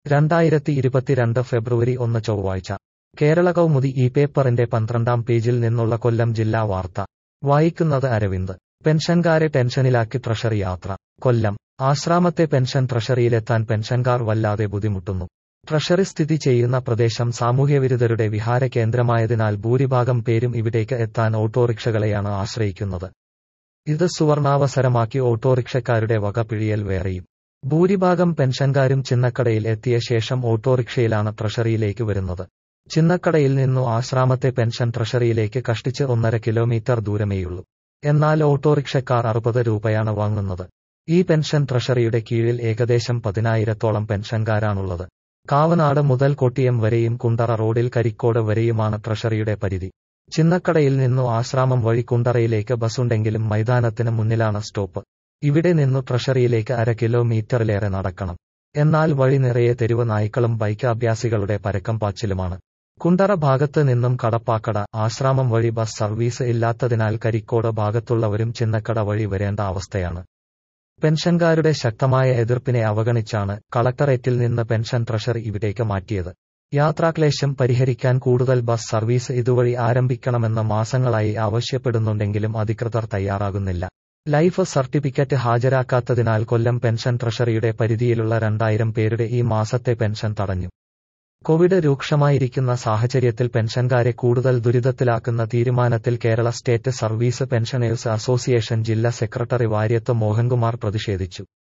2022 ഫെബ്രുവരി 1 ചൊവ്വാഴ്ച കേരള കൗമുദി ഈ പേപ്പറിന്റെ 12-ാം പേജിൽ നിന്നുള്ള കൊല്ലം ജില്ലാ വാർത്ത വായിക്കുന്നത് അരവിന്ദ്. പെൻഷൻകാരെ ടെൻഷനിലാക്കി ട്രഷറി യാത്ര. കൊല്ലം ആശ്രാമത്തെ പെൻഷൻ ട്രഷറിയിലെത്താൻ പെൻഷൻകാർ വല്ലാതെ ബുദ്ധിമുട്ടുന്നു. ട്രഷറി സ്ഥിതി ചെയ്യുന്ന പ്രദേശം സാമൂഹ്യവിരുദ്ധരുടെ വിഹാര കേന്ദ്രമായതിനാൽ ഭൂരിഭാഗം പേരും ഇവിടേക്ക് എത്താൻ ഓട്ടോറിക്ഷകളെയാണ് ആശ്രയിക്കുന്നത്. ഇത് സുവർണാവസരമാക്കി ഓട്ടോറിക്ഷക്കാരുടെ വക പിഴിയൽ വേറെയും. ഭൂരിഭാഗം പെൻഷൻകാരും ചിന്നക്കടയിൽ എത്തിയ ശേഷം ഓട്ടോറിക്ഷയിലാണ് ട്രഷറിയിലേക്ക് വരുന്നത്. ചിന്നക്കടയിൽ നിന്നു ആശ്രാമത്തെ പെൻഷൻ ട്രഷറിയിലേക്ക് കഷ്ടിച്ച് 1.5 കിലോമീറ്റർ ദൂരമേയുള്ളൂ. എന്നാൽ ഓട്ടോറിക്ഷക്കാർ 60 രൂപയാണ് വാങ്ങുന്നത്. ഈ പെൻഷൻ ട്രഷറിയുടെ കീഴിൽ ഏകദേശം 10,000-ഓളം പെൻഷൻകാരാണുള്ളത്. കാവനാട് മുതൽ കൊട്ടിയം വരെയും കുണ്ടറ റോഡിൽ കരിക്കോട് വരെയുമാണ് ട്രഷറിയുടെ പരിധി. ചിന്നക്കടയിൽ നിന്നു ആശ്രാമം വഴി കുണ്ടറയിലേക്ക് ബസ്സുണ്ടെങ്കിലും മൈതാനത്തിന് മുന്നിലാണ് സ്റ്റോപ്പ്. ഇവിടെ നിന്നു ട്രഷറിയിലേക്ക് 1/2 കിലോമീറ്ററിലേറെ നടക്കണം. എന്നാൽ വഴി നിറയെ തെരുവ് നായ്ക്കളും ബൈക്ക് അഭ്യാസികളുടെ പരക്കം പാച്ചിലുമാണ്. കുണ്ടറ ഭാഗത്ത് നിന്നും കടപ്പാക്കട, ആശ്രാമം വഴി ബസ് സർവീസ് ഇല്ലാത്തതിനാൽ കരിക്കോട് ഭാഗത്തുള്ളവരും ചിന്നക്കട വഴി വരേണ്ട അവസ്ഥയാണ്. പെൻഷൻകാരുടെ ശക്തമായ എതിർപ്പിനെ അവഗണിച്ചാണ് കളക്ടറേറ്റിൽ നിന്ന് പെൻഷൻ ട്രഷറി ഇവിടേക്ക് മാറ്റിയത്. യാത്രാക്ലേശം പരിഹരിക്കാൻ കൂടുതൽ ബസ് സർവീസ് ഇതുവഴി ആരംഭിക്കണമെന്ന് മാസങ്ങളായി ആവശ്യപ്പെടുന്നുണ്ടെങ്കിലും അധികൃതർ തയ്യാറാകുന്നില്ല. ലൈഫ് സർട്ടിഫിക്കറ്റ് ഹാജരാക്കാത്തതിനാൽ കൊല്ലം പെൻഷൻ ട്രഷറിയുടെ പരിധിയിലുള്ള 2000 പേരുടെ ഈ മാസത്തെ പെൻഷൻ തടഞ്ഞു. കോവിഡ് രൂക്ഷമായിരിക്കുന്ന സാഹചര്യത്തിൽ പെൻഷൻകാരെ കൂടുതൽ ദുരിതത്തിലാക്കുന്ന തീരുമാനത്തിൽ Kerala state service pensioners association ജില്ലാ സെക്രട്ടറി വാര്യത്ത് മോഹൻകുമാർ പ്രതിഷേധിച്ചു.